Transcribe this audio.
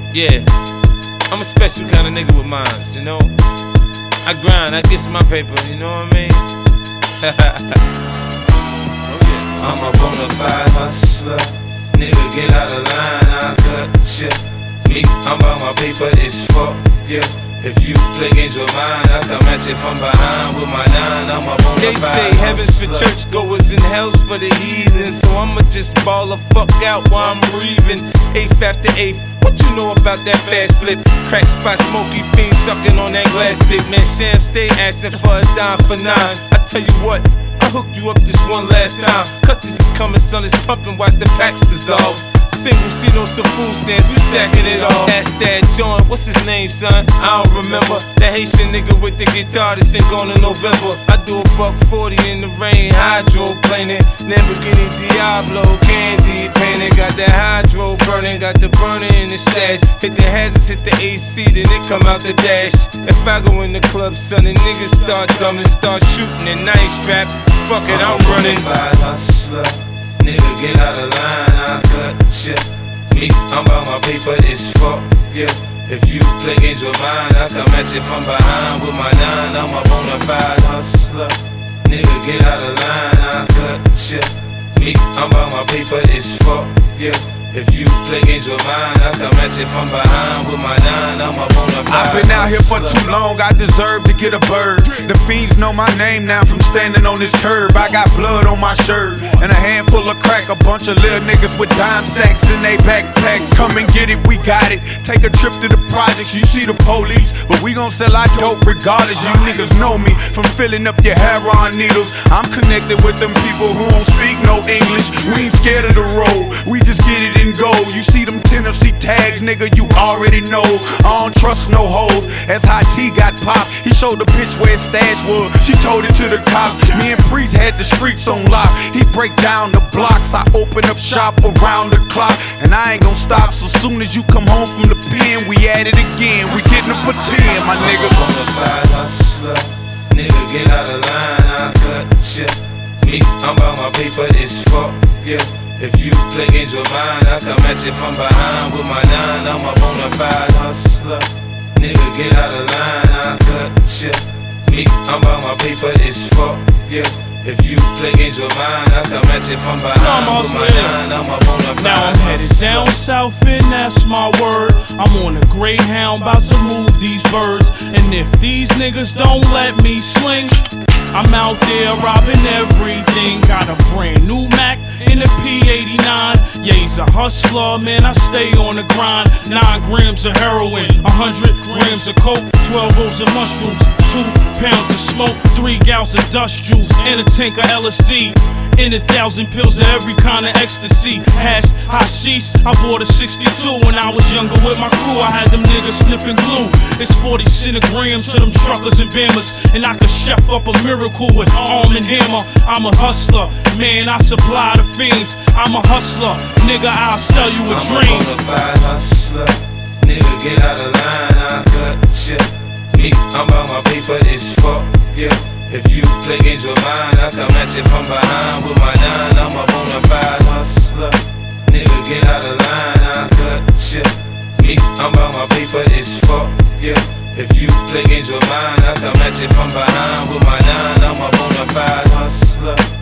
Yeah, I'm a special kind of nigga with minds, you know. I grind, I get my paper, you know what I mean? Oh yeah. I'm a bona fide hustler. Nigga, get out of line, I'll cut ya. Me, I'm about my paper, it's for ya. If you play games with mine, I come at you from behind with my 9. I'm a bona fide They say heaven's for churchgoers and hell's for the heathen, so I'ma just ball the fuck out while I'm breathing. Eighth after eighth, what you know about that fast flip? Crack spot, smoky fiend sucking on that glass dick. Man, Sham stay asking for a dime for 9. I tell you what, I'll hook you up this one last time. Cause this is coming, son, it's pumping, watch the packs dissolve. Single seat on some food stands, we stacking it all. Ask that John, what's his name, son? I don't remember. That Haitian nigga with the guitar that sing on in November. I do a $140 in the rain, hydroplaning. Lamborghini Diablo, candy painting. Got that hydro burning, got the burner in the stash. Hit the hazards, hit the AC, then it come out the dash. If I go in the club, son, the niggas start dumbing, start shooting and I ain't strapped. Fuck it, I'm running. Hustler. Nigga, get out of line, I'll cut ya. Me, I'm about my paper, it's for ya. If you play games with mine, I come at you from behind with my 9. I'm a bona fide hustler. Nigga, get out of line, I'll cut ya. Me, I'm about my paper, it's for ya. If you play games with mine, I come at you from behind with my 9. I'm a bona fide I've been out here for too long, I deserve to get a bird. The fiends know my name now from standing on this curb. I got blood on my shirt and a handful of crack. A bunch of little niggas with dime sacks in they backpacks. Come and get it, we got it. Take a trip to the projects, you see the police, but we gon' sell our dope regardless. You niggas know me from filling up your heroin needles. I'm connected with them people who don't speak no English. We ain't scared of the road, we just get it and go. You see them Tennessee tags, nigga, you already know. I don't trust no hoes. As High T got popped, he showed the bitch where his stash was. She told it to the cops. Me and Priest had the streets on lock. He break down the blocks. I open up shop around the clock, and I ain't gon' stop. So soon as you come home from the pen, we at it again. We getting them for 10, my nigga. Bona fide hustler. Nigga, get out of line, I'll cut ya. Me, I'm about my paper, it's for ya. If you play games with mine, I come at you from behind with my 9. I'm a bona fide hustler. Nigga, get out of line, I'll cut ya. Me, I'm about my paper, it's for ya. If you play games with mine, I come at you from behind with my 9. I'm a bona fide Now I'm headed down south and that's my word. I'm on a Greyhound, about to move these birds. And if these niggas don't let me sling, I'm out there robbing everything. Got a brand new Mac in the P89. Yeah, he's a hustler, man, I stay on the grind. 9 grams of heroin, 100 grams of coke, 12 rolls of mushrooms, 2 pounds of smoke, 3 gallons of dust juice, and a tank of LSD. In 1,000 pills of every kind of ecstasy. Hash, hashish, I bought a 62 when I was younger with my crew. I had them niggas sniffing glue. It's 40 centigrams to them truckers and bammers, and I could chef up a miracle with arm and hammer. I'm a hustler, man, I supply the fiends. I'm a hustler, nigga, I'll sell you a dream. I'm a bona fide hustler. Nigga, get out of line, I'll cut ya. Me, I'm about my paper, it's for ya. If you play games with mine, I come at you from behind with my 9. I'm a bona fide hustler. Nigga, get out of line, I'll cut ya. Me, I'm about my paper, it's for ya. If you play games with mine, I come at you from behind with my 9. I'm a bona fide hustler.